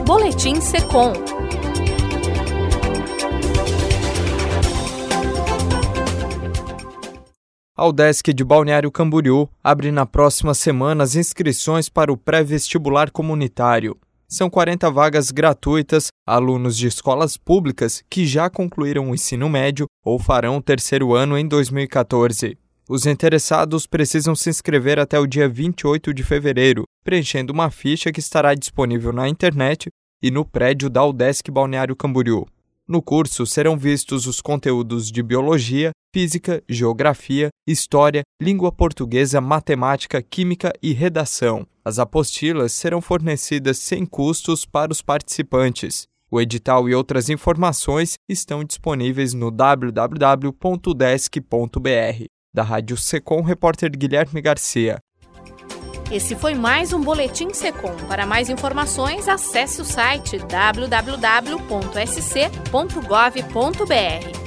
Boletim Secom. A UDESC de Balneário Camboriú abre na próxima semana as inscrições para o pré-vestibular comunitário. São 40 vagas gratuitas a alunos de escolas públicas que já concluíram o ensino médio ou farão o terceiro ano em 2014. Os interessados precisam se inscrever até o dia 28 de fevereiro, preenchendo uma ficha que estará disponível na internet e no prédio da UDESC Balneário Camboriú. No curso serão vistos os conteúdos de Biologia, Física, Geografia, História, Língua Portuguesa, Matemática, Química e Redação. As apostilas serão fornecidas sem custos para os participantes. O edital e outras informações estão disponíveis no www.udesc.br. Da Rádio Secom, repórter Guilherme Garcia. Esse foi mais um Boletim Secom. Para mais informações, acesse o site www.sc.gov.br.